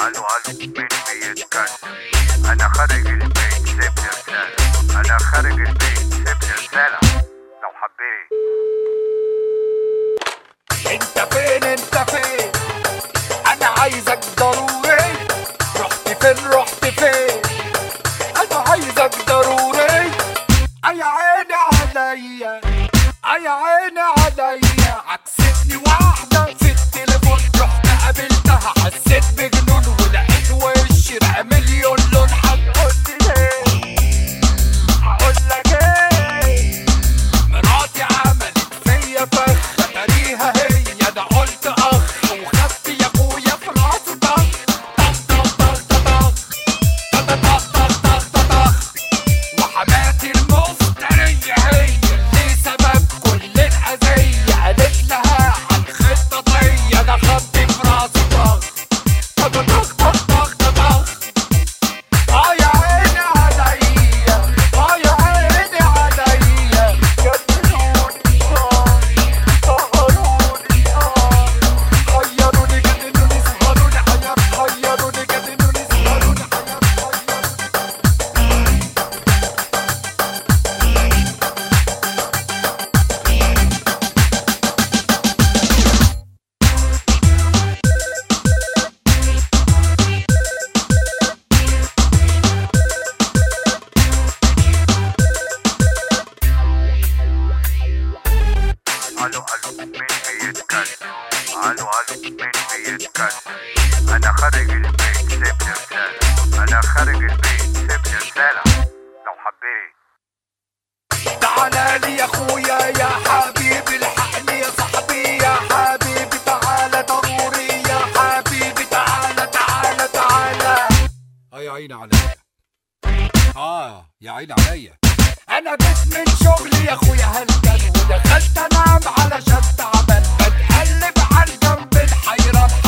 الو مين بيتكلم؟ انا خارج البيت سيبني رسالة، انا خارج البيت سيبني رسالة لو حبيت. انت فين انت فين؟ انا عايزك ضروري. رحت فين؟ انا عايزك ضروري. يا عيني عليا، يا عيني عليا. عكستني واحدة في التليفون، رحت قابلتها حسيت بجنون، ولقيت وشي بقى مليون لون. هتقولي ايه؟ هقولك ايه؟ مراتي عملت فيا فخ، اتاريها هي ده. قلت اخ وخدت يا اخويا في راسي طخ طخ طخ طخ طخ طخ طخ طخ طخ. وحماتي المفترية هي اللي سبب كل الأذية. قالت لها عن خطتي، انا خدت في راسي طخ طخ طخ طخ طخ طخ. يا عيني عليا، يا عيني عليا. جننوني سهروني، خيروني جننوني سهروني حياة، خيروني جننوني سهروني حياة. الو مين بيتكلم؟ الو مين بيتكلم؟ انا خارج البيت سيبني رسالة، انا خارج البيت سيبني رسالة لو حبيت. تعالى لي يا اخويا يا حبيبي، الحقني يا صاحبي يا حبيبي. تعالى ضروري يا حبيبي، تعالى تعالى تعالى. يا عيني عليا، يا عيني عليا. انا جيت من شغلي يا اخويا هلكان، ودخلت انام علشان تعبان. بتقلب على الجنب الحيران،